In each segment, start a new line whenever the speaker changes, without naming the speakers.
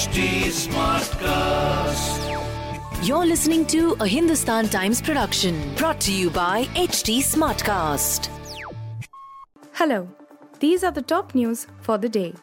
HT Smartcast.
You're listening to a Hindustan Times production brought to you by HT Smartcast.
Hello, these are the top news for the day.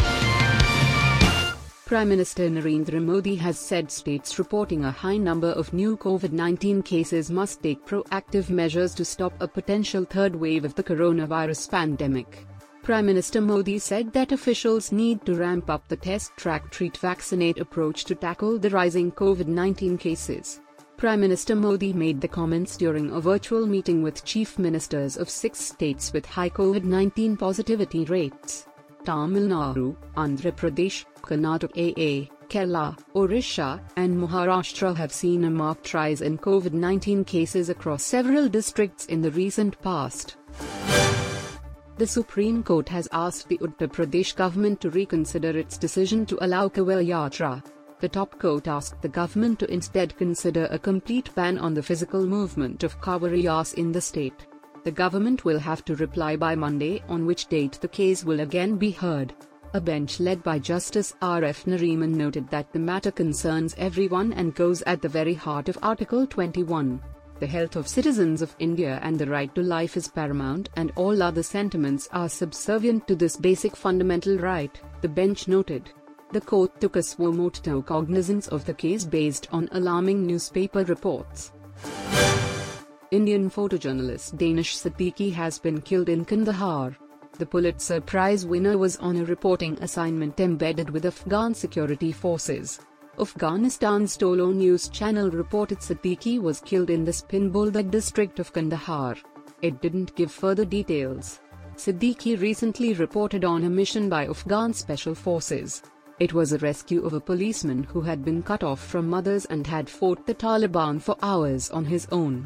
Prime Minister Narendra Modi has said states reporting a high number of new COVID-19 cases must take proactive measures to stop a potential third wave of the coronavirus pandemic. Prime Minister Modi said that officials need to ramp up the test, track, treat, vaccinate approach to tackle the rising COVID-19 cases. Prime Minister Modi made the comments during a virtual meeting with chief ministers of 6 states with high COVID-19 positivity rates. Tamil Nadu, Andhra Pradesh, Karnataka, Kerala, Orissa, and Maharashtra have seen a marked rise in COVID-19 cases across several districts in the recent past. The Supreme Court has asked the Uttar Pradesh government to reconsider its decision to allow Kanwar Yatra. The top court asked the government to instead consider a complete ban on the physical movement of Kanwarias in the state. The government will have to reply by Monday, on which date the case will again be heard. A bench led by Justice R.F. Nariman noted that the matter concerns everyone and goes at the very heart of Article 21. The health of citizens of India and the right to life is paramount, and all other sentiments are subservient to this basic fundamental right, the bench noted. The court took a suo motu cognizance of the case based on alarming newspaper reports. Indian photojournalist Danish Siddiqui has been killed in Kandahar. The Pulitzer Prize winner was on a reporting assignment embedded with Afghan security forces. Afghanistan's Tolo news channel reported Siddiqui was killed in the Spinboldak district of Kandahar. It didn't give further details. Siddiqui recently reported on a mission by Afghan special forces. It was a rescue of a policeman who had been cut off from others and had fought the Taliban for hours on his own.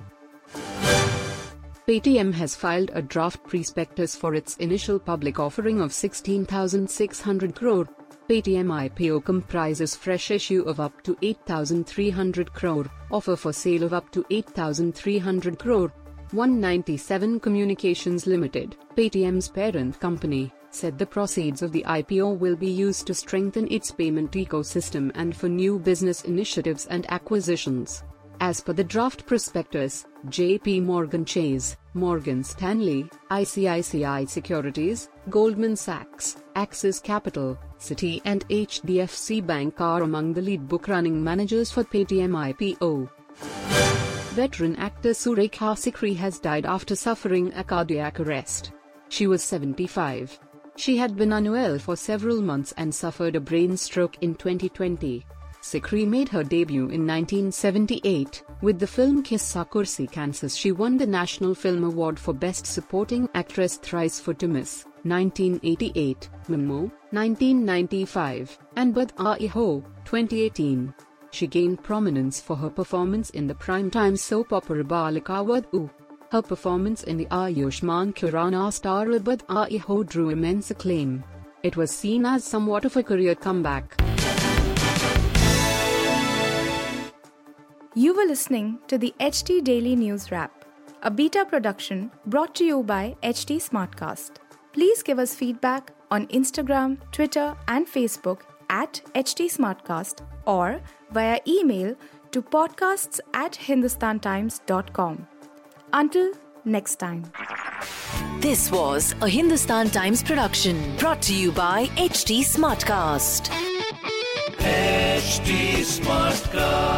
Paytm has filed a draft prospectus for its initial public offering of 16,600 crore. Paytm IPO comprises fresh issue of up to 8,300 crore, offer for sale of up to 8,300 crore. 197 Communications Limited, Paytm's parent company, said the proceeds of the IPO will be used to strengthen its payment ecosystem and for new business initiatives and acquisitions. As per the draft prospectus, JP Morgan Chase, Morgan Stanley, ICICI Securities, Goldman Sachs, Axis Capital, Citi and HDFC Bank are among the lead book-running managers for Paytm IPO. Veteran actor Surekha Sikri has died after suffering a cardiac arrest. She was 75. She had been unwell for several months and suffered a brain stroke in 2020. Sikri made her debut in 1978. With the film Kissa Kursi Kansas, she won the National Film Award for Best Supporting Actress thrice for Timis, 1988, Mimo, 1995, and Bad Aayi Ho, 2018. She gained prominence for her performance in the primetime soap opera Balika Vadhu. Her performance in the Ayushmann Khurrana star Bad Aayi Ho drew immense acclaim. It was seen as somewhat of a career comeback.
You were listening to the HT Daily News Wrap, a beta production brought to you by HT Smartcast. Please give us feedback on Instagram, Twitter and Facebook at HT Smartcast or via email to podcasts@hindustantimes.com. Until next time.
This was a Hindustan Times production brought to you by HT Smartcast.
HT Smartcast.